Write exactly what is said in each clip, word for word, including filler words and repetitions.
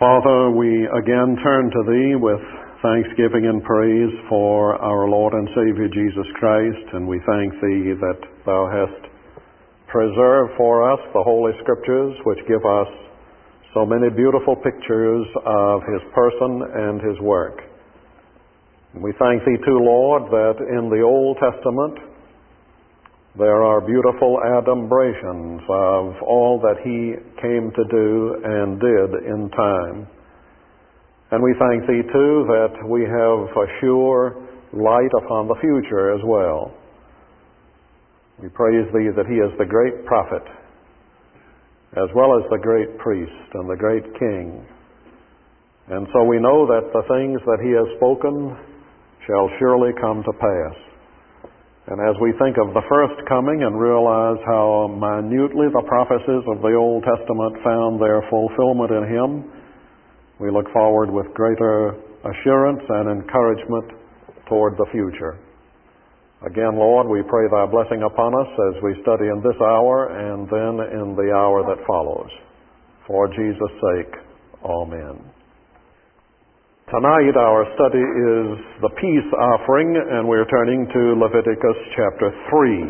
Father, we again turn to Thee with thanksgiving and praise for our Lord and Savior Jesus Christ, and we thank Thee that Thou hast preserved for us the Holy Scriptures, which give us so many beautiful pictures of His person and His work. And we thank Thee too, Lord, that in the Old Testament there are beautiful adumbrations of all that He came to do and did in time. And we thank Thee too that we have a sure light upon the future as well. We praise Thee that He is the great prophet, as well as the great priest and the great king. And so we know that the things that He has spoken shall surely come to pass. And as we think of the first coming and realize how minutely the prophecies of the Old Testament found their fulfillment in Him, we look forward with greater assurance and encouragement toward the future. Again, Lord, we pray Thy blessing upon us as we study in this hour and then in the hour that follows. For Jesus' sake, amen. Tonight our study is the peace offering, and we're turning to Leviticus chapter three.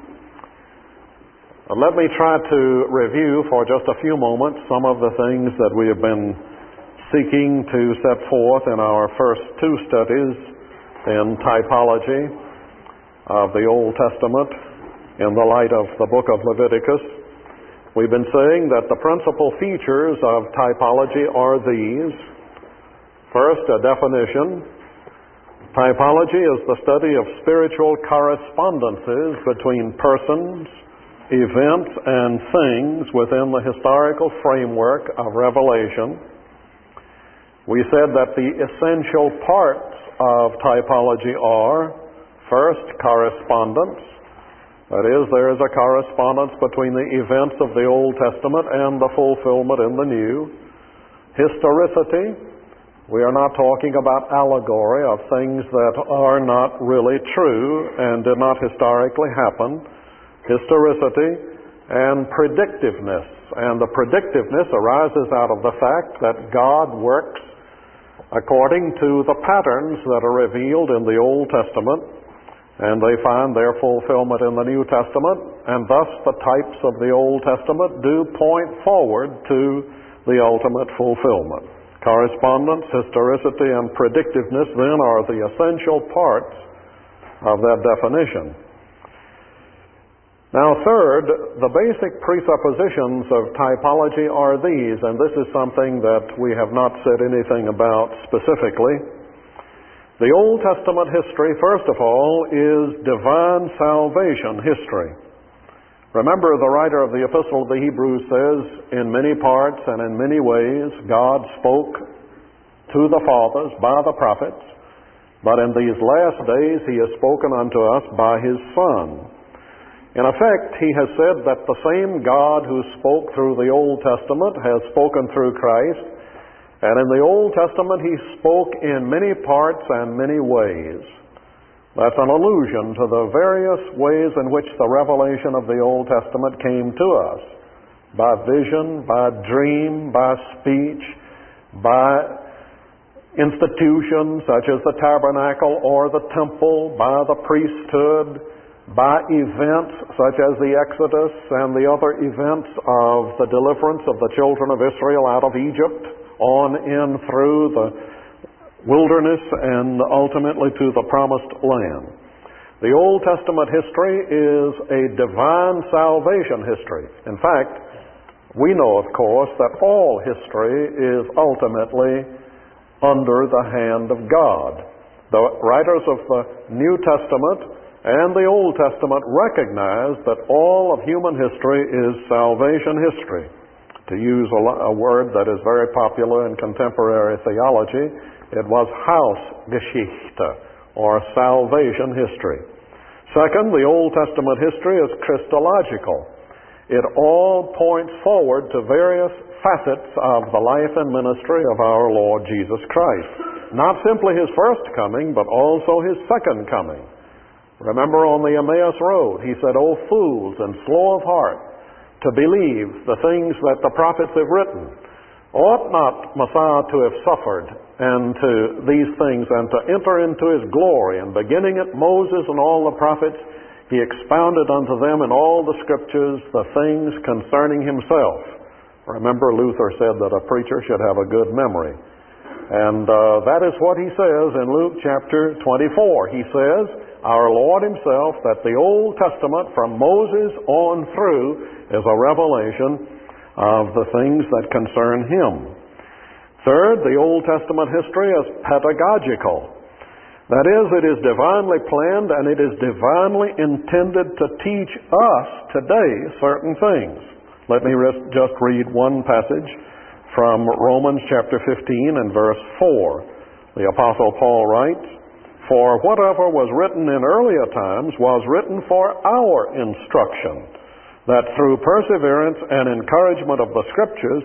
Uh, let me try to review for just a few moments some of the things that we have been seeking to set forth in our first two studies in typology of the Old Testament in the light of the book of Leviticus. We've been saying that the principal features of typology are these. First, a definition. Typology is the study of spiritual correspondences between persons, events, and things within the historical framework of Revelation. We said that the essential parts of typology are, first, correspondence. That is, there is a correspondence between the events of the Old Testament and the fulfillment in the New. Historicity. We are not talking about allegory of things that are not really true and did not historically happen. Historicity and predictiveness. And the predictiveness arises out of the fact that God works according to the patterns that are revealed in the Old Testament, and they find their fulfillment in the New Testament, and thus the types of the Old Testament do point forward to the ultimate fulfillment. Correspondence, historicity, and predictiveness then are the essential parts of that definition. Now, third, the basic presuppositions of typology are these, and this is something that we have not said anything about specifically. The Old Testament history, first of all, is divine salvation history. Remember, the writer of the Epistle of the Hebrews says, in many parts and in many ways, God spoke to the fathers by the prophets, but in these last days He has spoken unto us by His Son. In effect, He has said that the same God who spoke through the Old Testament has spoken through Christ, and in the Old Testament He spoke in many parts and many ways. That's an allusion to the various ways in which the revelation of the Old Testament came to us. By vision, by dream, by speech, by institutions such as the tabernacle or the temple, by the priesthood, by events such as the Exodus and the other events of the deliverance of the children of Israel out of Egypt, on in through the wilderness and ultimately to the promised land. The Old Testament history is a divine salvation history. In fact, we know, of course, that all history is ultimately under the hand of God. The writers of the New Testament and the Old Testament recognize that all of human history is salvation history. To use a, a word that is very popular in contemporary theology, it was Hausgeschichte, or salvation history. Second, the Old Testament history is Christological. It all points forward to various facets of the life and ministry of our Lord Jesus Christ. Not simply His first coming, but also His second coming. Remember on the Emmaus Road, He said, O fools and slow of heart, to believe the things that the prophets have written. Ought not Messiah to have suffered and to these things and to enter into his glory? And beginning at Moses and all the prophets, he expounded unto them in all the scriptures the things concerning himself. Remember, Luther said that a preacher should have a good memory. And uh, that is what he says in Luke chapter twenty-four. He says, our Lord himself, that the Old Testament from Moses on through is a revelation of the things that concern him. Third, the Old Testament history is pedagogical. That is, it is divinely planned and it is divinely intended to teach us today certain things. Let me just read one passage from Romans chapter fifteen and verse four. The Apostle Paul writes, for whatever was written in earlier times was written for our instruction, that through perseverance and encouragement of the Scriptures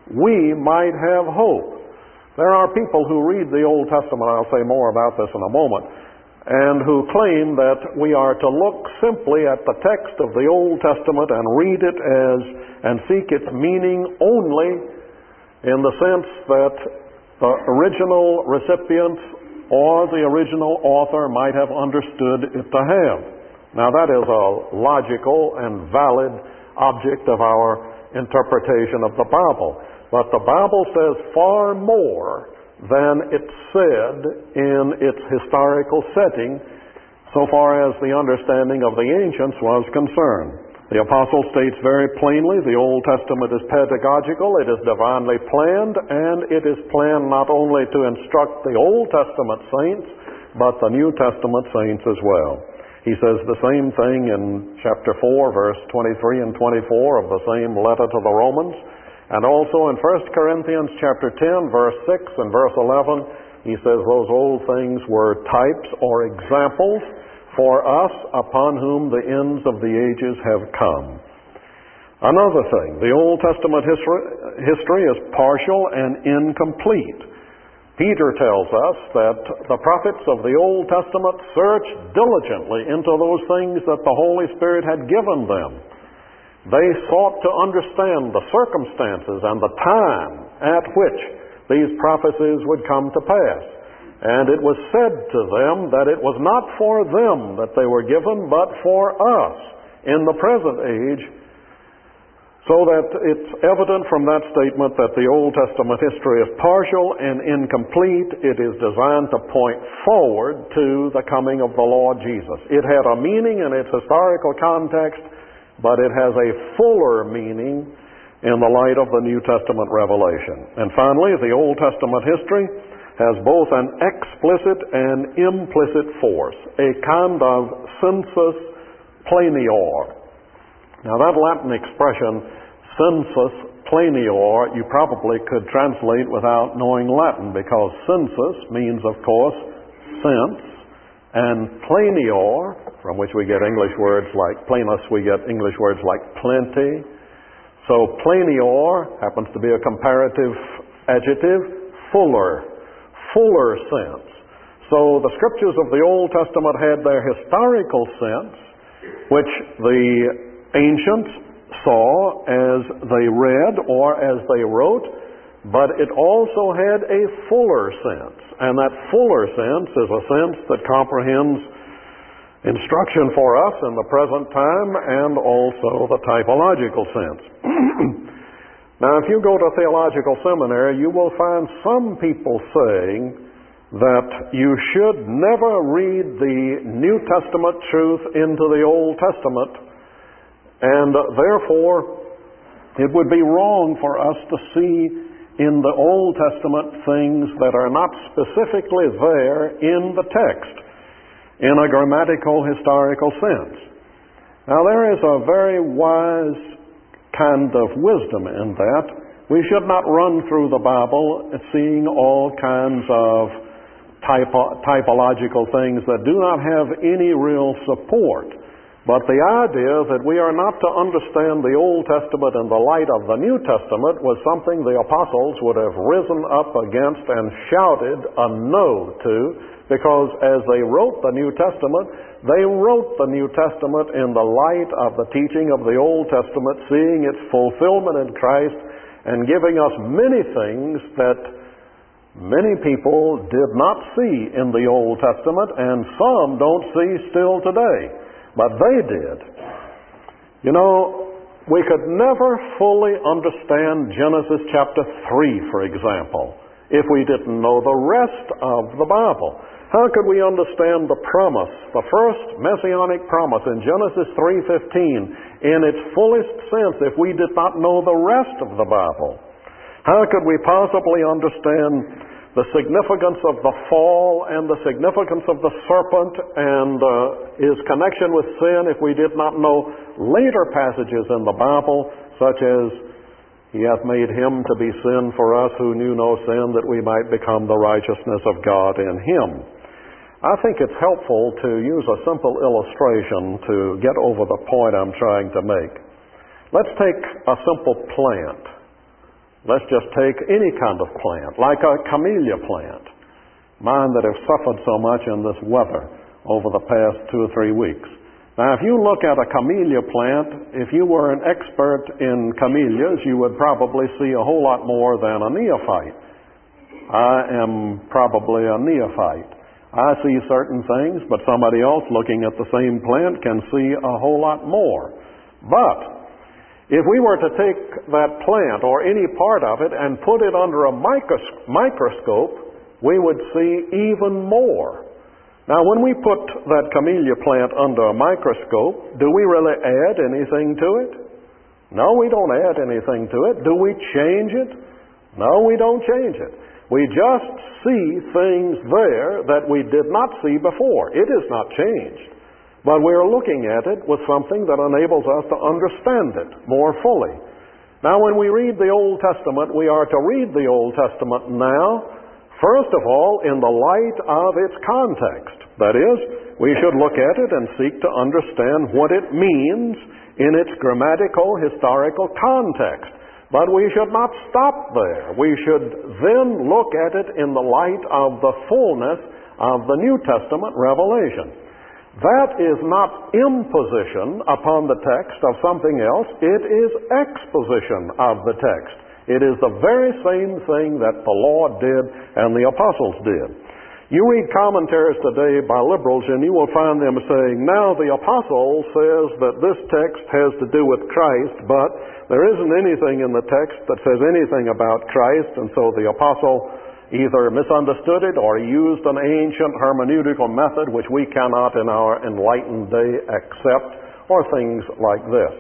we might have hope. There are people who read the Old Testament, I'll say more about this in a moment, and who claim that we are to look simply at the text of the Old Testament and read it as and seek its meaning only in the sense that the original recipient or the original author might have understood it to have. Now that is a logical and valid object of our interpretation of the Bible. But the Bible says far more than it said in its historical setting so far as the understanding of the ancients was concerned. The Apostle states very plainly the Old Testament is pedagogical, it is divinely planned, and it is planned not only to instruct the Old Testament saints, but the New Testament saints as well. He says the same thing in chapter four, verse twenty-three and twenty-four of the same letter to the Romans, and also in First Corinthians chapter ten, verse six and verse eleven, he says those old things were types or examples for us upon whom the ends of the ages have come. Another thing, the Old Testament history, history is partial and incomplete. Peter tells us that the prophets of the Old Testament searched diligently into those things that the Holy Spirit had given them. They sought to understand the circumstances and the time at which these prophecies would come to pass. And it was said to them that it was not for them that they were given, but for us in the present age, so that it's evident from that statement that the Old Testament history is partial and incomplete. It is designed to point forward to the coming of the Lord Jesus. It had a meaning in its historical context, but it has a fuller meaning in the light of the New Testament revelation. And finally, the Old Testament history has both an explicit and implicit force, a kind of sensus plenior. Now that Latin expression, sensus plenior, you probably could translate without knowing Latin, because sensus means, of course, sense, and plenior, from which we get English words like plenus, we get English words like plenty. So plenior happens to be a comparative adjective, fuller. Fuller sense. So the scriptures of the Old Testament had their historical sense, which the ancients saw as they read or as they wrote, but it also had a fuller sense. And that fuller sense is a sense that comprehends instruction for us in the present time and also the typological sense. Now, if you go to theological seminary, you will find some people saying that you should never read the New Testament truth into the Old Testament, and therefore it would be wrong for us to see in the Old Testament things that are not specifically there in the text in a grammatical, historical sense. Now, there is a very wise kind of wisdom in that. We should not run through the Bible seeing all kinds of typo, typological things that do not have any real support. But the idea that we are not to understand the Old Testament in the light of the New Testament was something the apostles would have risen up against and shouted a no to, because as they wrote the New Testament, they wrote the New Testament in the light of the teaching of the Old Testament, seeing its fulfillment in Christ and giving us many things that many people did not see in the Old Testament, and some don't see still today, but they did. You know, we could never fully understand Genesis chapter three, for example, if we didn't know the rest of the Bible. How could we understand the promise, the first messianic promise in Genesis three fifteen, in its fullest sense if we did not know the rest of the Bible? How could we possibly understand the significance of the fall and the significance of the serpent and uh, his connection with sin if we did not know later passages in the Bible, such as, He hath made him to be sin for us who knew no sin, that we might become the righteousness of God in him. I think it's helpful to use a simple illustration to get over the point I'm trying to make. Let's take a simple plant. Let's just take any kind of plant, like a camellia plant. Mine that have suffered so much in this weather over the past two or three weeks. Now, if you look at a camellia plant, if you were an expert in camellias, you would probably see a whole lot more than a neophyte. I am probably a neophyte. I see certain things, but somebody else looking at the same plant can see a whole lot more. But if we were to take that plant or any part of it and put it under a micros- microscope, we would see even more. Now, when we put that camellia plant under a microscope, do we really add anything to it? No, we don't add anything to it. Do we change it? No, we don't change it. We just see things there that we did not see before. It is not changed. But we're looking at it with something that enables us to understand it more fully. Now, when we read the Old Testament, we are to read the Old Testament now, first of all, in the light of its context. That is, we should look at it and seek to understand what it means in its grammatical, historical context. But we should not stop there. We should then look at it in the light of the fullness of the New Testament revelation. That is not imposition upon the text of something else. It is exposition of the text. It is the very same thing that the Lord did and the apostles did. You read commentaries today by liberals and you will find them saying, now the apostle says that this text has to do with Christ, but there isn't anything in the text that says anything about Christ, and so the apostle either misunderstood it or used an ancient hermeneutical method which we cannot in our enlightened day accept, or things like this.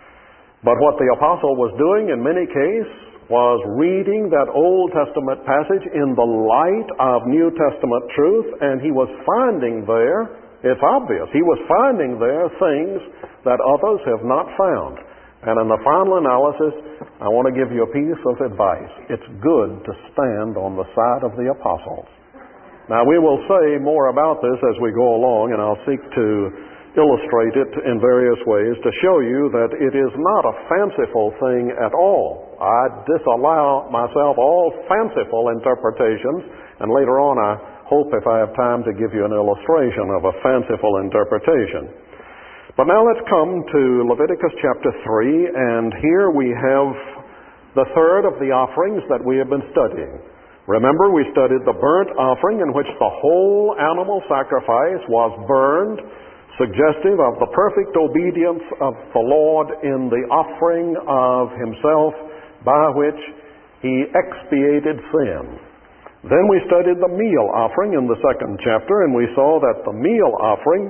But what the apostle was doing in many cases was reading that Old Testament passage in the light of New Testament truth, and he was finding there, it's obvious, he was finding there things that others have not found. And in the final analysis, I want to give you a piece of advice. It's good to stand on the side of the apostles. Now, we will say more about this as we go along, and I'll seek to illustrate it in various ways to show you that it is not a fanciful thing at all. I disallow myself all fanciful interpretations, and later on I hope, if I have time, to give you an illustration of a fanciful interpretation. But now let's come to Leviticus chapter three, and here we have the third of the offerings that we have been studying. Remember, we studied the burnt offering in which the whole animal sacrifice was burned, suggestive of the perfect obedience of the Lord in the offering of himself by which he expiated sin. Then we studied the meal offering in the second chapter, and we saw that the meal offering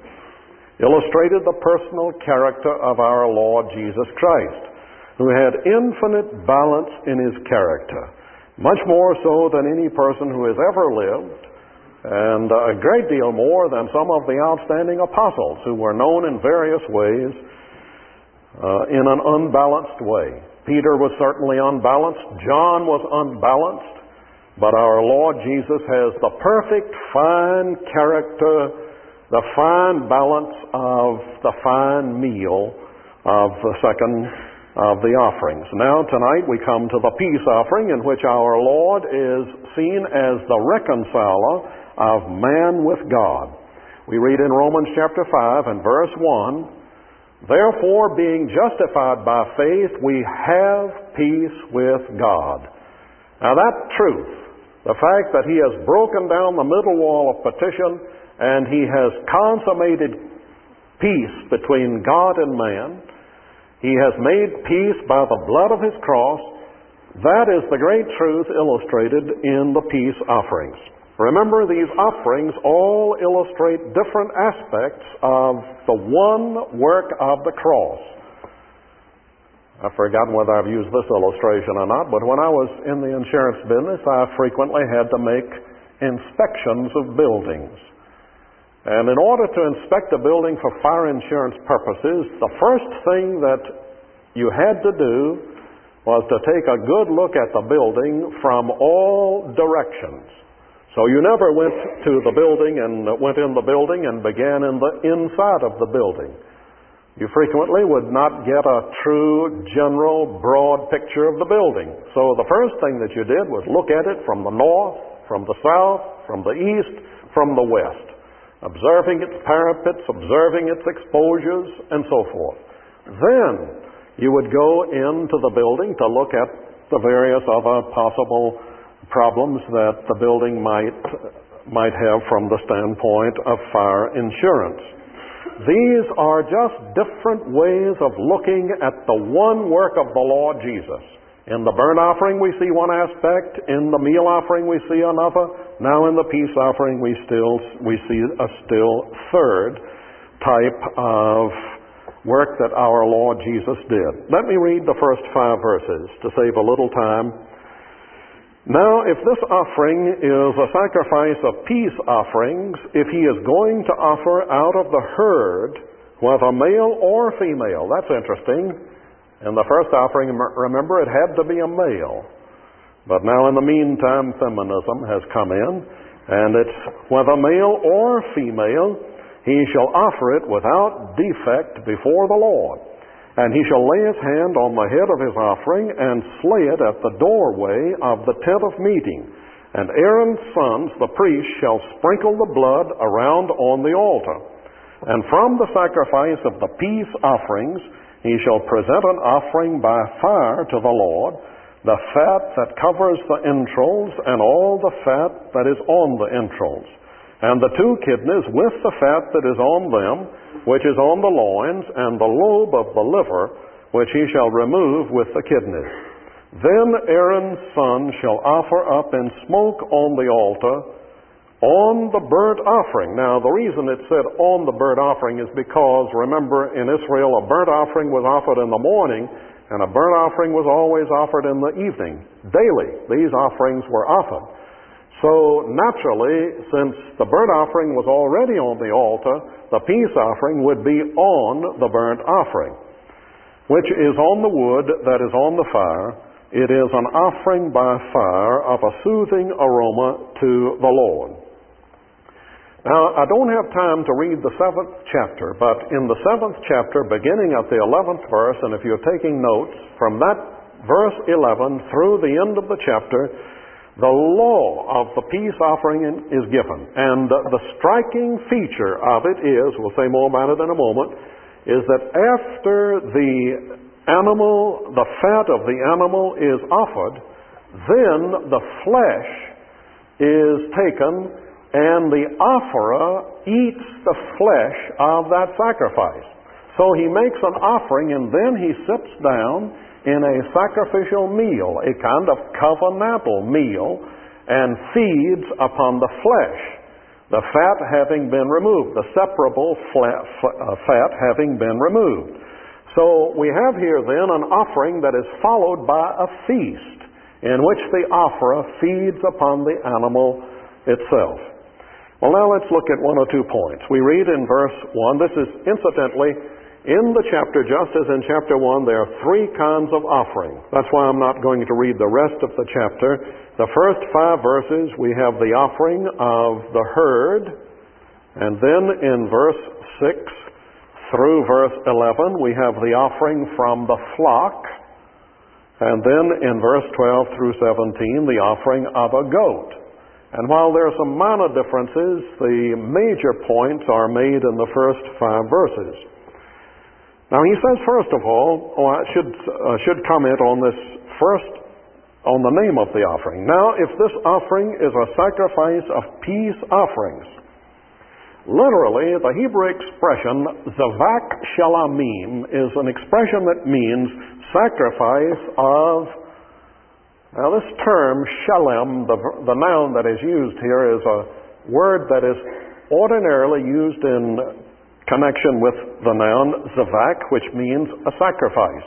illustrated the personal character of our Lord Jesus Christ, who had infinite balance in his character, much more so than any person who has ever lived, and a great deal more than some of the outstanding apostles who were known in various ways uh, in an unbalanced way. Peter was certainly unbalanced. John was unbalanced. But our Lord Jesus has the perfect fine character, the fine balance of the fine meal of the second of the offerings. Now tonight we come to the peace offering, in which our Lord is seen as the reconciler of man with God. We read in Romans chapter five and verse one, Therefore, being justified by faith, we have peace with God. Now that truth, the fact that He has broken down the middle wall of partition and He has consummated peace between God and man, He has made peace by the blood of His cross, that is the great truth illustrated in the peace offerings. Remember, these offerings all illustrate different aspects of the one work of the cross. I've forgotten whether I've used this illustration or not, but when I was in the insurance business, I frequently had to make inspections of buildings. And in order to inspect a building for fire insurance purposes, the first thing that you had to do was to take a good look at the building from all directions. So you never went to the building and went in the building and began in the inside of the building. You frequently would not get a true, general, broad picture of the building. So the first thing that you did was look at it from the north, from the south, from the east, from the west, observing its parapets, observing its exposures, and so forth. Then you would go into the building to look at the various other possible problems that the building might, might have from the standpoint of fire insurance. These are just different ways of looking at the one work of the Lord Jesus. In the burnt offering we see one aspect, in the meal offering we see another, now in the peace offering we still we see a still third type of work that our Lord Jesus did. Let me read the first five verses to save a little time. Now, if this offering is a sacrifice of peace offerings, if he is going to offer out of the herd, whether male or female, that's interesting. In the first offering, remember, it had to be a male. But now in the meantime, feminism has come in, and it's whether male or female, he shall offer it without defect before the Lord. And he shall lay his hand on the head of his offering and slay it at the doorway of the tent of meeting. And Aaron's sons, the priests, shall sprinkle the blood around on the altar. And from the sacrifice of the peace offerings he shall present an offering by fire to the Lord, the fat that covers the entrails and all the fat that is on the entrails, and the two kidneys with the fat that is on them, which is on the loins, and the lobe of the liver, which he shall remove with the kidneys. Then Aaron's son shall offer up in smoke on the altar on the burnt offering. Now, the reason it said on the burnt offering is because, remember, in Israel, a burnt offering was offered in the morning, and a burnt offering was always offered in the evening. Daily, these offerings were offered. So naturally, since the burnt offering was already on the altar, the peace offering would be on the burnt offering, which is on the wood that is on the fire. It is an offering by fire of a soothing aroma to the Lord. Now, I don't have time to read the seventh chapter, but in the seventh chapter, beginning at the eleventh verse, and if you're taking notes, from that verse eleven through the end of the chapter, the law of the peace offering is given. And the striking feature of it is, we'll say more about it in a moment, is that after the animal, the fat of the animal is offered, then the flesh is taken and the offerer eats the flesh of that sacrifice. So he makes an offering and then he sits down in a sacrificial meal, a kind of covenantal meal, and feeds upon the flesh, the fat having been removed, the separable fat having been removed. So we have here then an offering that is followed by a feast in which the offerer feeds upon the animal itself. Well, now let's look at one or two points. We read in verse one, this is incidentally in the chapter, just as in chapter one, there are three kinds of offering. That's why I'm not going to read the rest of the chapter. The first five verses, we have the offering of the herd, and then in verse six through verse eleven, we have the offering from the flock, and then in verse twelve through seventeen, the offering of a goat. And while there are some minor differences, the major points are made in the first five verses. Now he says, first of all, or I should, uh, should comment on this first, on the name of the offering. Now, if this offering is a sacrifice of peace offerings, literally, the Hebrew expression, zavak shalamim, is an expression that means sacrifice of, now this term, shalem, the, the noun that is used here, is a word that is ordinarily used in connection with the noun zavak, which means a sacrifice.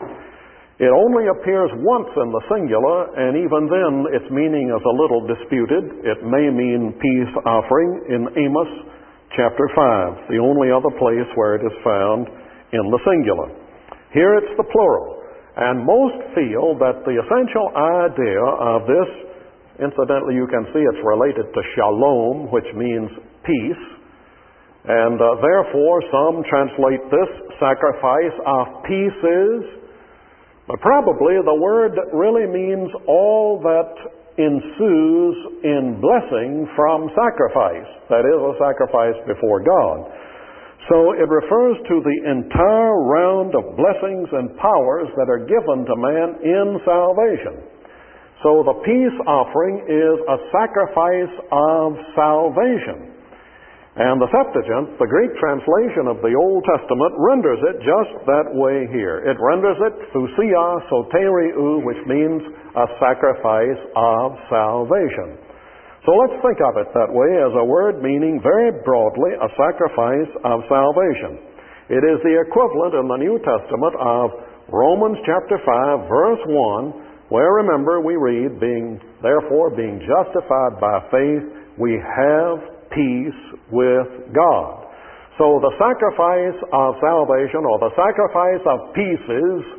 It only appears once in the singular, and even then its meaning is a little disputed. It may mean peace offering in Amos chapter five, the only other place where it is found in the singular. Here it's the plural, and most feel that the essential idea of this, incidentally you can see it's related to shalom, which means peace, and uh, therefore some translate this sacrifice of pieces, but probably the word really means all that ensues in blessing from sacrifice. That is, a sacrifice before God. So it refers to the entire round of blessings and powers that are given to man in salvation. So the peace offering is a sacrifice of salvation. And the Septuagint, the Greek translation of the Old Testament, renders it just that way here. It renders it thusia soteriou, which means a sacrifice of salvation. So let's think of it that way as a word meaning very broadly a sacrifice of salvation. It is the equivalent in the New Testament of Romans chapter five, verse one, where, remember, we read, being therefore being justified by faith, we have peace with God. So the sacrifice of salvation, or the sacrifice of pieces,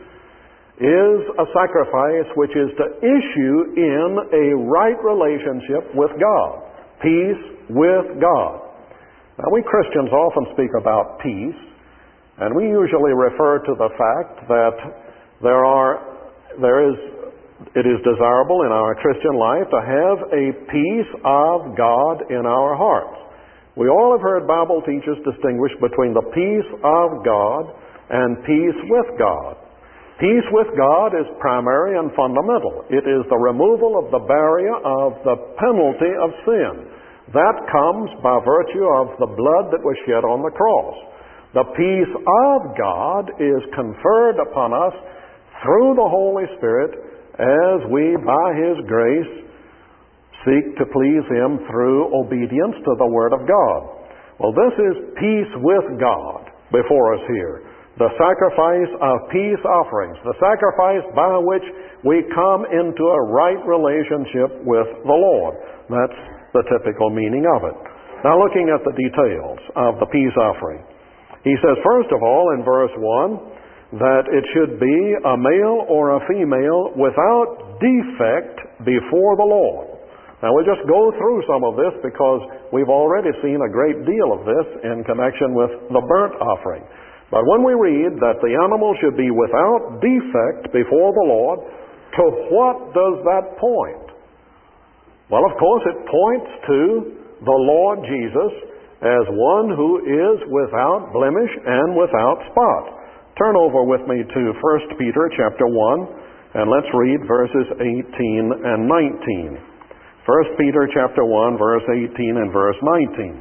is a sacrifice which is to issue in a right relationship with God. Peace with God. Now, we Christians often speak about peace, and we usually refer to the fact that there are, there is, it is desirable in our Christian life to have a peace of God in our hearts. We all have heard Bible teachers distinguish between the peace of God and peace with God. Peace with God is primary and fundamental. It is the removal of the barrier of the penalty of sin. That comes by virtue of the blood that was shed on the cross. The peace of God is conferred upon us through the Holy Spirit as we, by His grace, seek to please Him through obedience to the Word of God. Well, this is peace with God before us here. The sacrifice of peace offerings, the sacrifice by which we come into a right relationship with the Lord. That's the typical meaning of it. Now, looking at the details of the peace offering. He says, first of all, in verse one, that it should be a male or a female without defect before the Lord. Now, we'll just go through some of this because we've already seen a great deal of this in connection with the burnt offering. But when we read that the animal should be without defect before the Lord, to what does that point? Well, of course, it points to the Lord Jesus as one who is without blemish and without spot. Turn over with me to First Peter chapter one, and let's read verses eighteen and nineteen. First Peter chapter one, verse eighteen and verse nineteen.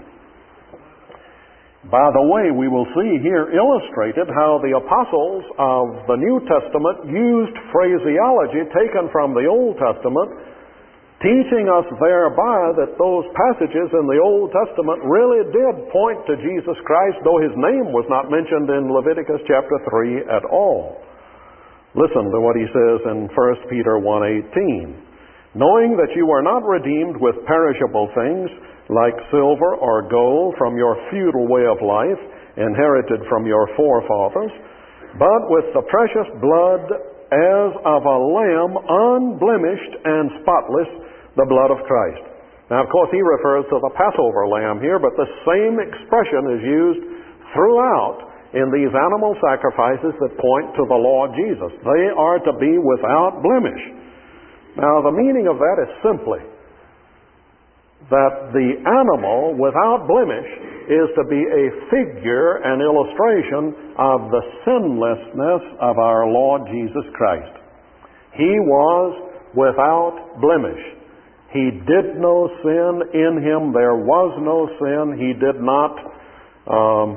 By the way, we will see here illustrated how the apostles of the New Testament used phraseology taken from the Old Testament, teaching us thereby that those passages in the Old Testament really did point to Jesus Christ, though His name was not mentioned in Leviticus chapter three at all. Listen to what he says in First Peter one eighteen. Knowing that you are not redeemed with perishable things, like silver or gold from your feudal way of life, inherited from your forefathers, but with the precious blood as of a lamb, unblemished and spotless, the blood of Christ. Now, of course, he refers to the Passover lamb here, but the same expression is used throughout in these animal sacrifices that point to the Lord Jesus. They are to be without blemish. Now, the meaning of that is simply that the animal without blemish is to be a figure, an illustration of the sinlessness of our Lord Jesus Christ. He was without blemish. He did no sin in him. There was no sin. He did not um,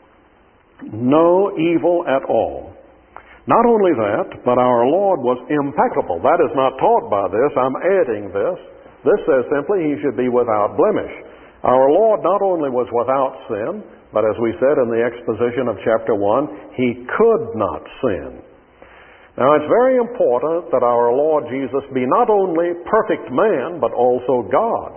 know evil at all. Not only that, but our Lord was impeccable. That is not taught by this. I'm adding this. This says simply he should be without blemish. Our Lord not only was without sin, but as we said in the exposition of chapter one, he could not sin. Now it's very important that our Lord Jesus be not only perfect man, but also God.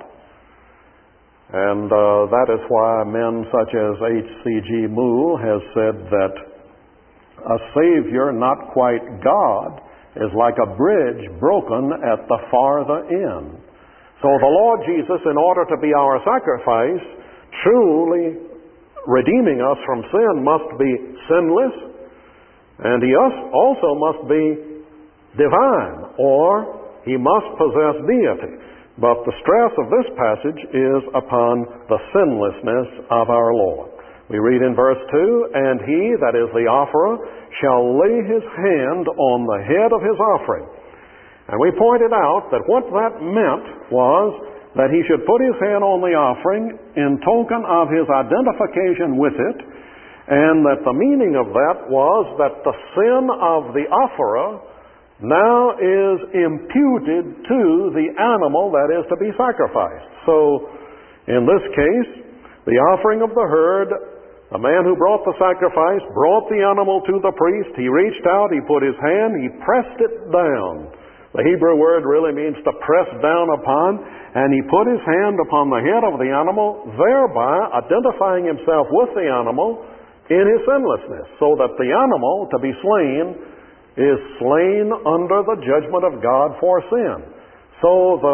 And uh, that is why men such as H C G Moule has said that a Savior not quite God is like a bridge broken at the farther end. So the Lord Jesus, in order to be our sacrifice, truly redeeming us from sin, must be sinless, and he also must be divine, or he must possess deity. But the stress of this passage is upon the sinlessness of our Lord. We read in verse two, "And he," that is the offerer, "shall lay his hand on the head of his offering." And we pointed out that what that meant was that he should put his hand on the offering in token of his identification with it, and that the meaning of that was that the sin of the offerer now is imputed to the animal that is to be sacrificed. So, in this case, the offering of the herd, the man who brought the sacrifice brought the animal to the priest. He reached out, he put his hand, he pressed it down. The Hebrew word really means to press down upon, and he put his hand upon the head of the animal, thereby identifying himself with the animal in his sinlessness, so that the animal to be slain is slain under the judgment of God for sin. So the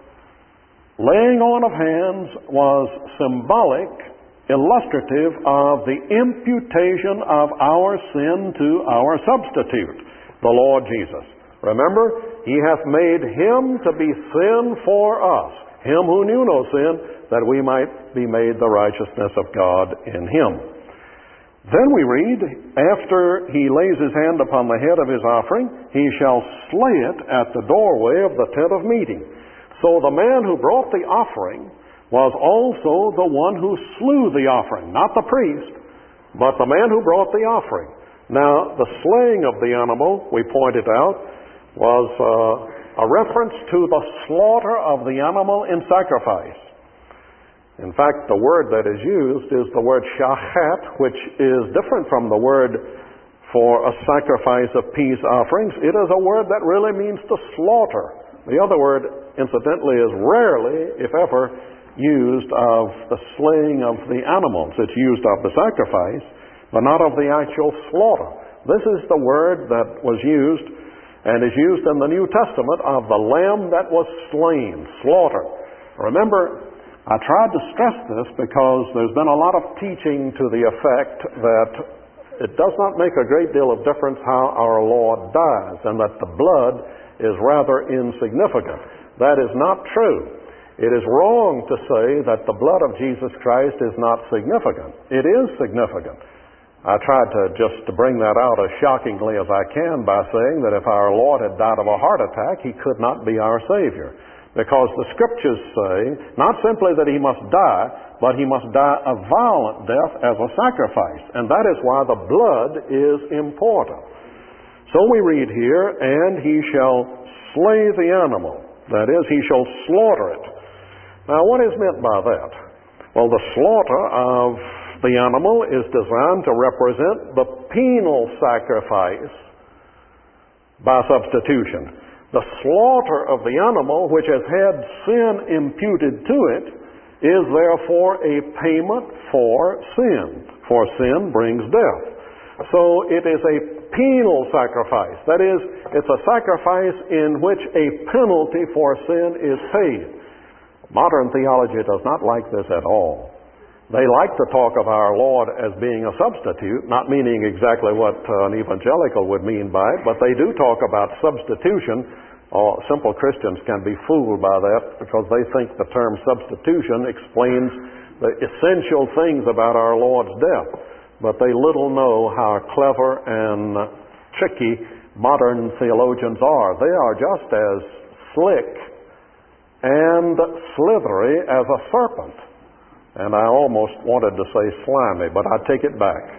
laying on of hands was symbolic, illustrative of the imputation of our sin to our substitute, the Lord Jesus. Remember, he hath made him to be sin for us, him who knew no sin, that we might be made the righteousness of God in him. Then we read, after he lays his hand upon the head of his offering, he shall slay it at the doorway of the tent of meeting. So the man who brought the offering was also the one who slew the offering, not the priest, but the man who brought the offering. Now, the slaying of the animal, we pointed out, was uh, a reference to the slaughter of the animal in sacrifice. In fact, the word that is used is the word shachat, which is different from the word for a sacrifice of peace offerings. It is a word that really means to slaughter. The other word, incidentally, is rarely, if ever, used of the slaying of the animals. It's used of the sacrifice, but not of the actual slaughter. This is the word that was used and is used in the New Testament of the lamb that was slain, slaughter. Remember, I tried to stress this because there's been a lot of teaching to the effect that it does not make a great deal of difference how our Lord dies, and that the blood is rather insignificant. That is not true. It is wrong to say that the blood of Jesus Christ is not significant. It is significant. I tried to just to bring that out as shockingly as I can by saying that if our Lord had died of a heart attack, he could not be our Savior. Because the Scriptures say, not simply that he must die, but he must die a violent death as a sacrifice. And that is why the blood is important. So we read here, and he shall slay the animal. That is, he shall slaughter it. Now, what is meant by that? Well, the slaughter of the animal is designed to represent the penal sacrifice by substitution. The slaughter of the animal, which has had sin imputed to it, is therefore a payment for sin. For sin brings death. So it is a penal sacrifice. That is, it's a sacrifice in which a penalty for sin is paid. Modern theology does not like this at all. They like to talk of our Lord as being a substitute, not meaning exactly what an evangelical would mean by it, but they do talk about substitution. Oh, simple Christians can be fooled by that because they think the term substitution explains the essential things about our Lord's death, but they little know how clever and tricky modern theologians are. They are just as slick and slithery as a serpent. And I almost wanted to say slimy, but I take it back.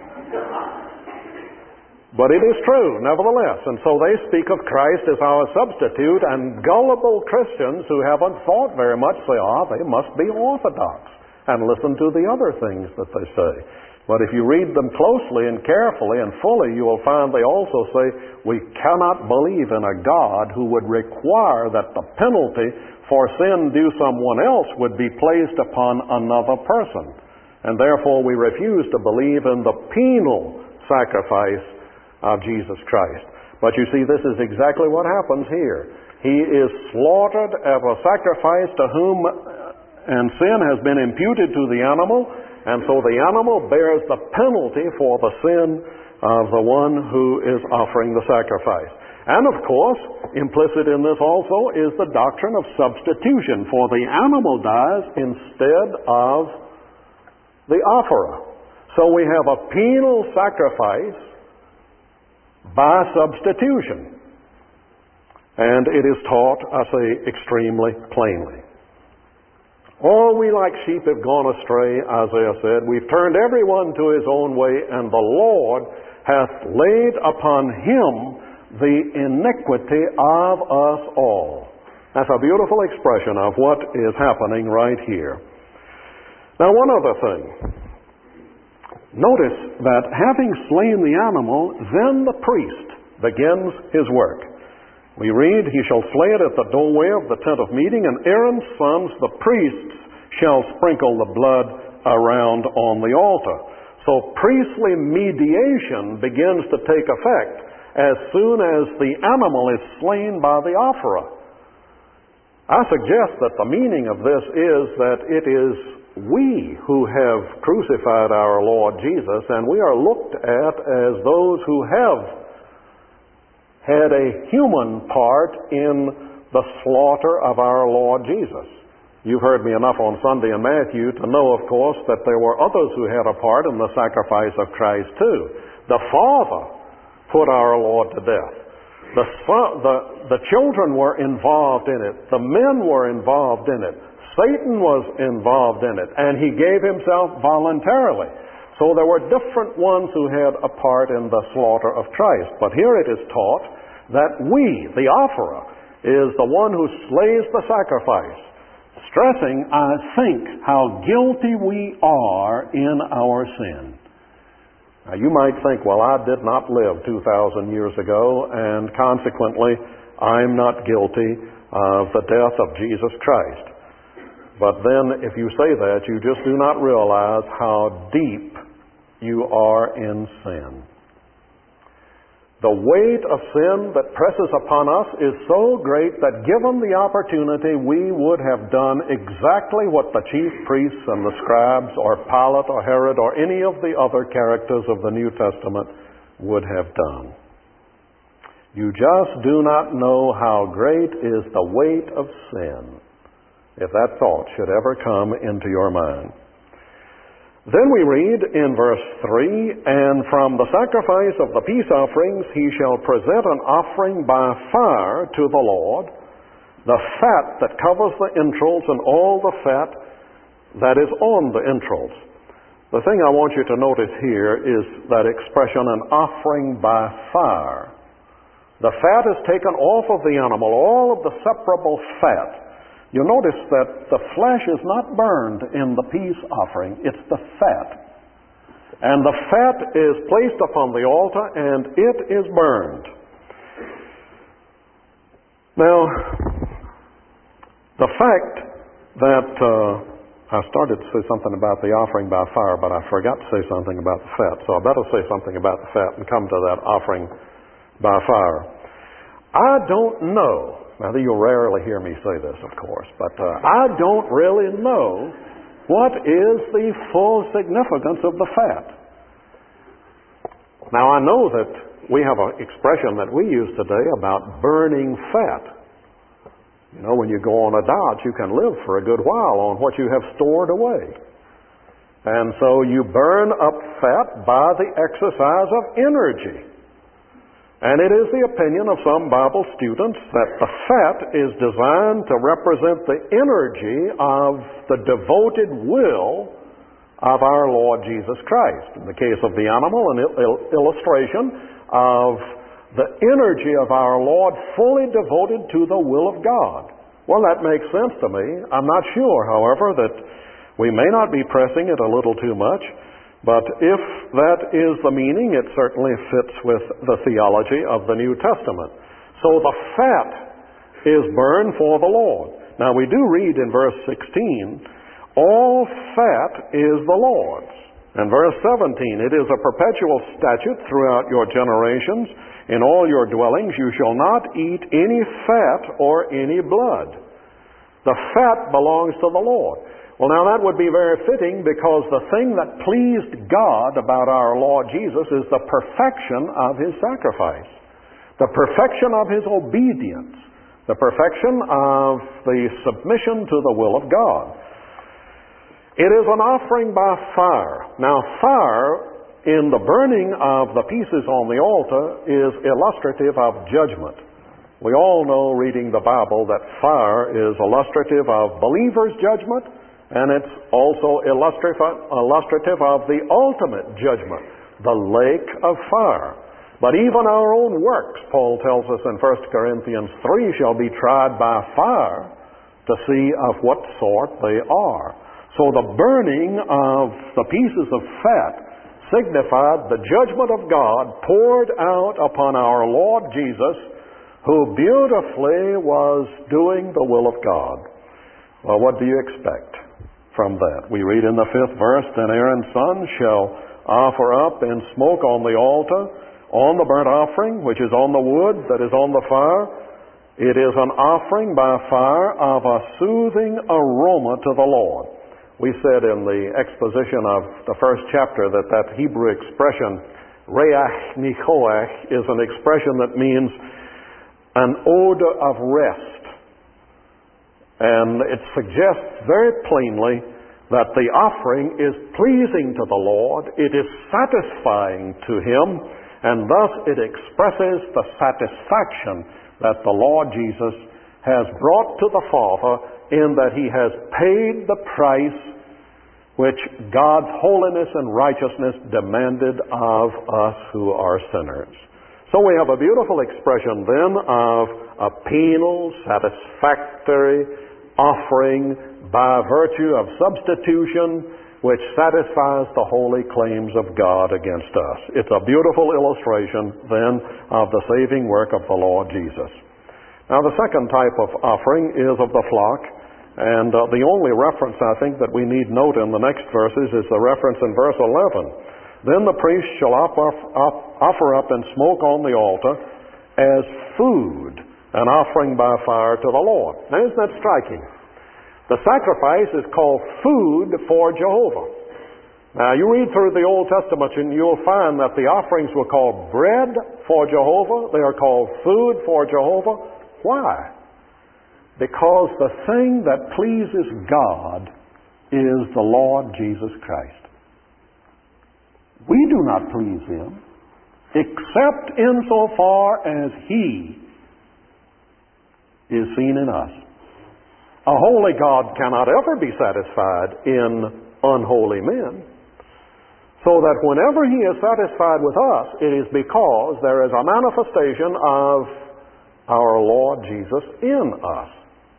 But it is true, nevertheless. And so they speak of Christ as our substitute, and gullible Christians who haven't thought very much say, ah, they must be orthodox, and listen to the other things that they say. But if you read them closely and carefully and fully, you will find they also say, we cannot believe in a God who would require that the penalty for sin due someone else would be placed upon another person. And therefore we refuse to believe in the penal sacrifice of Jesus Christ. But you see, this is exactly what happens here. He is slaughtered as a sacrifice to whom and sin has been imputed to the animal, and so the animal bears the penalty for the sin of the one who is offering the sacrifice. And of course, implicit in this also is the doctrine of substitution, for the animal dies instead of the offerer. So we have a penal sacrifice by substitution. And it is taught, I say, extremely plainly. All we like sheep have gone astray, Isaiah said. We've turned everyone to his own way, and the Lord hath laid upon him the iniquity of us all. That's a beautiful expression of what is happening right here. Now, one other thing. Notice that having slain the animal, then the priest begins his work. We read, he shall slay it at the doorway of the tent of meeting, and Aaron's sons, the priests, shall sprinkle the blood around on the altar. So priestly mediation begins to take effect as soon as the animal is slain by the offerer. I suggest that the meaning of this is that it is we who have crucified our Lord Jesus, and we are looked at as those who have had a human part in the slaughter of our Lord Jesus. You've heard me enough on Sunday in Matthew to know, of course, that there were others who had a part in the sacrifice of Christ too. The Father put our Lord to death. The, son, the, the children were involved in it. The men were involved in it. Satan was involved in it, and he gave himself voluntarily. So there were different ones who had a part in the slaughter of Christ. But here it is taught that we, the offerer, is the one who slays the sacrifice, stressing, I think, how guilty we are in our sin. Now you might think, well, I did not live two thousand years ago, and consequently, I'm not guilty of the death of Jesus Christ. But then, if you say that, you just do not realize how deep you are in sin. The weight of sin that presses upon us is so great that given the opportunity, we would have done exactly what the chief priests and the scribes, or Pilate or Herod, or any of the other characters of the New Testament would have done. You just do not know how great is the weight of sin, if that thought should ever come into your mind. Then we read in verse three, and from the sacrifice of the peace offerings he shall present an offering by fire to the Lord, the fat that covers the entrails and all the fat that is on the entrails. The thing I want you to notice here is that expression, an offering by fire. The fat is taken off of the animal, all of the separable fat. You'll notice that the flesh is not burned in the peace offering, it's the fat. And the fat is placed upon the altar and it is burned. Now, the fact that uh, I started to say something about the offering by fire, but I forgot to say something about the fat, so I better say something about the fat and come to that offering by fire. I don't know. Now, you'll rarely hear me say this, of course, but uh, I don't really know what is the full significance of the fat. Now, I know that we have an expression that we use today about burning fat. You know, when you go on a diet, you can live for a good while on what you have stored away. And so you burn up fat by the exercise of energy. And it is the opinion of some Bible students that the fat is designed to represent the energy of the devoted will of our Lord Jesus Christ. In the case of the animal, an il- illustration of the energy of our Lord fully devoted to the will of God. Well, that makes sense to me. I'm not sure, however, that we may not be pressing it a little too much. But if that is the meaning, it certainly fits with the theology of the New Testament. So the fat is burned for the Lord. Now we do read in verse sixteen, all fat is the Lord's. And verse seventeen, it is a perpetual statute throughout your generations. In all your dwellings you shall not eat any fat or any blood. The fat belongs to the Lord. Well, now that would be very fitting, because the thing that pleased God about our Lord Jesus is the perfection of His sacrifice, the perfection of His obedience, the perfection of the submission to the will of God. It is an offering by fire. Now, fire in the burning of the pieces on the altar is illustrative of judgment. We all know, reading the Bible, that fire is illustrative of believers' judgment, and it's also illustrative, illustrative of the ultimate judgment, the lake of fire. But even our own works, Paul tells us in First Corinthians three, shall be tried by fire to see of what sort they are. So the burning of the pieces of fat signified the judgment of God poured out upon our Lord Jesus, who beautifully was doing the will of God. Well, what do you expect from that? We read in the fifth verse, then Aaron's son shall offer up in smoke on the altar, on the burnt offering, which is on the wood that is on the fire. It is an offering by fire of a soothing aroma to the Lord. We said in the exposition of the first chapter that that Hebrew expression, reach nichoach, is an expression that means an odor of rest. And it suggests very plainly that the offering is pleasing to the Lord, it is satisfying to Him, and thus it expresses the satisfaction that the Lord Jesus has brought to the Father in that He has paid the price which God's holiness and righteousness demanded of us who are sinners. So we have a beautiful expression then of a penal, satisfactory offering by virtue of substitution, which satisfies the holy claims of God against us. It's a beautiful illustration then of the saving work of the Lord Jesus. Now the second type of offering is of the flock, and uh, the only reference I think that we need note in the next verses is the reference in verse eleven. Then the priest shall offer, offer up and smoke on the altar as food, an offering by fire to the Lord. Now isn't that striking? The sacrifice is called food for Jehovah. Now you read through the Old Testament and you'll find that the offerings were called bread for Jehovah. They are called food for Jehovah. Why? Because the thing that pleases God is the Lord Jesus Christ. We do not please Him except insofar as He is seen in us. A holy God cannot ever be satisfied in unholy men. So that whenever He is satisfied with us, it is because there is a manifestation of our Lord Jesus in us.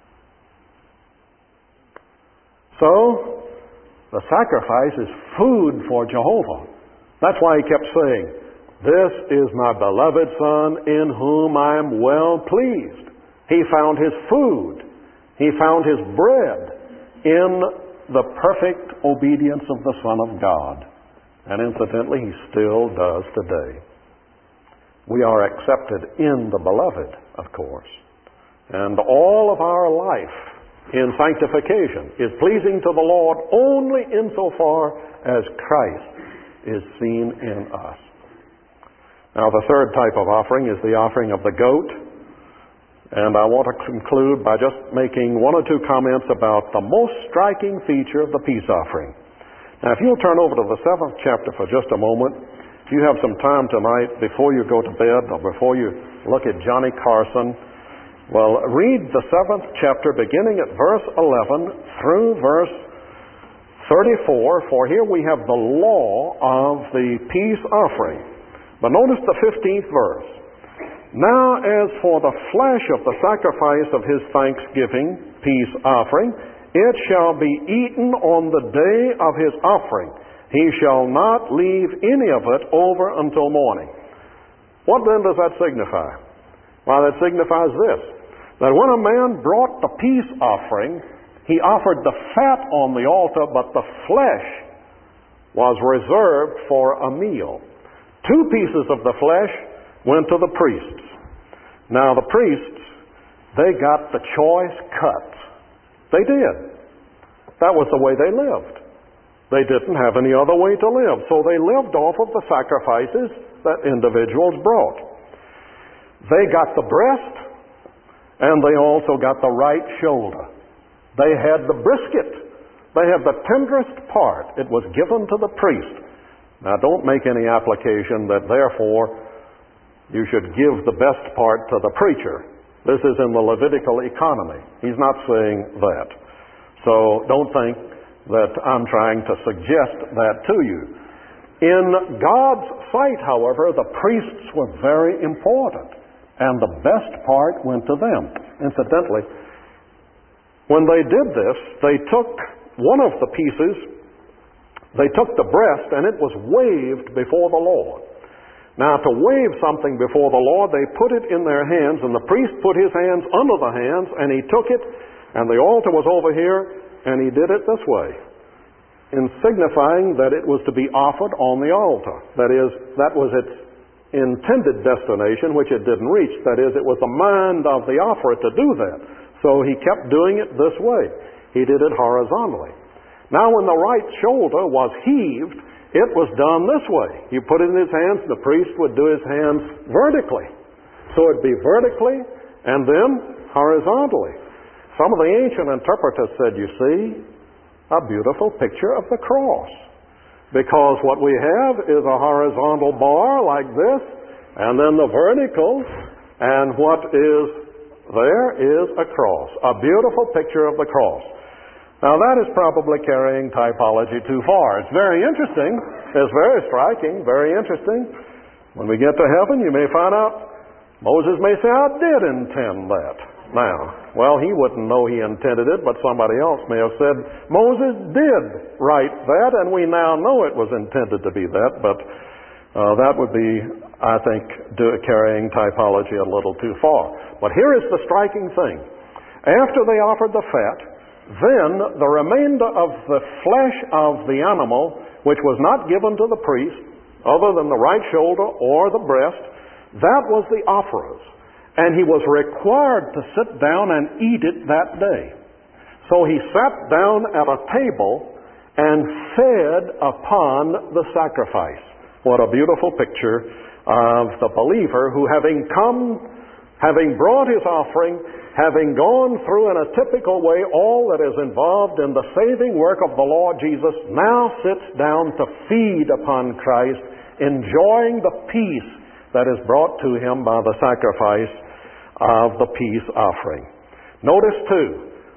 So, the sacrifice is food for Jehovah. That's why He kept saying, "This is my beloved Son in whom I am well pleased." He found His food. He found His bread in the perfect obedience of the Son of God. And incidentally, He still does today. We are accepted in the Beloved, of course. And all of our life in sanctification is pleasing to the Lord only insofar as Christ is seen in us. Now, the third type of offering is the offering of the goat. And I want to conclude by just making one or two comments about the most striking feature of the peace offering. Now, if you'll turn over to the seventh chapter for just a moment, if you have some time tonight before you go to bed or before you look at Johnny Carson, well, read the seventh chapter beginning at verse eleven through verse thirty-four, for here we have the law of the peace offering. But notice the fifteenth verse. Now as for the flesh of the sacrifice of his thanksgiving, peace offering, it shall be eaten on the day of his offering. He shall not leave any of it over until morning. What then does that signify? Well, that signifies this, that when a man brought the peace offering, he offered the fat on the altar, but the flesh was reserved for a meal. Two pieces of the flesh went to the priests. Now the priests, they got the choice cuts. They did. That was the way they lived. They didn't have any other way to live, so they lived off of the sacrifices that individuals brought. They got the breast, and they also got the right shoulder. They had the brisket. They had the tenderest part. It was given to the priest. Now, don't make any application that therefore you should give the best part to the preacher. This is in the Levitical economy. He's not saying that. So don't think that I'm trying to suggest that to you. In God's sight, however, the priests were very important, and the best part went to them. Incidentally, when they did this, they took one of the pieces, they took the breast, and it was waved before the Lord. Now, to wave something before the Lord, they put it in their hands, and the priest put his hands under the hands, and he took it, and the altar was over here, and he did it this way, in signifying that it was to be offered on the altar. That is, that was its intended destination, which it didn't reach. That is, it was the mind of the offerer to do that. So he kept doing it this way. He did it horizontally. Now, when the right shoulder was heaved, it was done this way. You put it in his hands, the priest would do his hands vertically. So it'd be vertically and then horizontally. Some of the ancient interpreters said, you see, a beautiful picture of the cross. Because what we have is a horizontal bar like this, and then the vertical, and what is there is a cross. A beautiful picture of the cross. Now that is probably carrying typology too far. It's very interesting. It's very striking, very interesting. When we get to heaven, you may find out Moses may say, I did intend that. Now, well, he wouldn't know he intended it, but somebody else may have said, Moses did write that, and we now know it was intended to be that, but uh, that would be, I think, do, carrying typology a little too far. But here is the striking thing. After they offered the fat, then the remainder of the flesh of the animal, which was not given to the priest, other than the right shoulder or the breast, that was the offerer's. And he was required to sit down and eat it that day. So he sat down at a table and fed upon the sacrifice. What a beautiful picture of the believer who, having come, having brought his offering, having gone through in a typical way all that is involved in the saving work of the Lord Jesus, now sits down to feed upon Christ, enjoying the peace that is brought to him by the sacrifice of the peace offering. Notice too,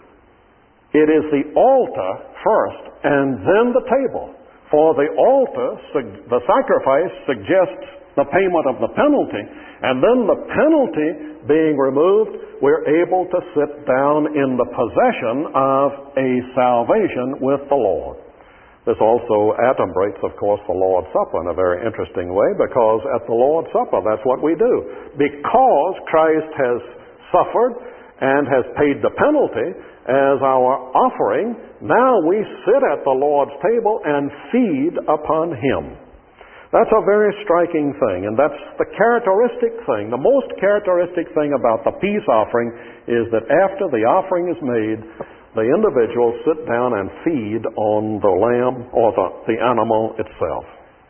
it is the altar first and then the table. For the altar, the sacrifice suggests the payment of the penalty, and then the penalty being removed, we're able to sit down in the possession of a salvation with the Lord. This also adumbrates, of course, the Lord's Supper in a very interesting way, because at the Lord's Supper, that's what we do. Because Christ has suffered and has paid the penalty as our offering, now we sit at the Lord's table and feed upon Him. That's a very striking thing, and that's the characteristic thing. The most characteristic thing about the peace offering is that after the offering is made, the individuals sit down and feed on the lamb or the, the animal itself.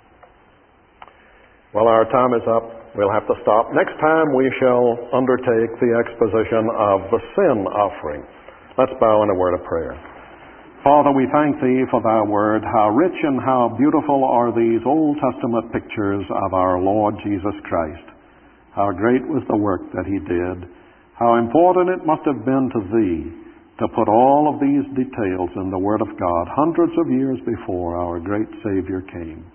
Well, our time is up. We'll have to stop. Next time we shall undertake the exposition of the sin offering. Let's bow in a word of prayer. Father, we thank Thee for Thy Word. How rich and how beautiful are these Old Testament pictures of our Lord Jesus Christ. How great was the work that He did. How important it must have been to Thee to put all of these details in the Word of God hundreds of years before our great Savior came.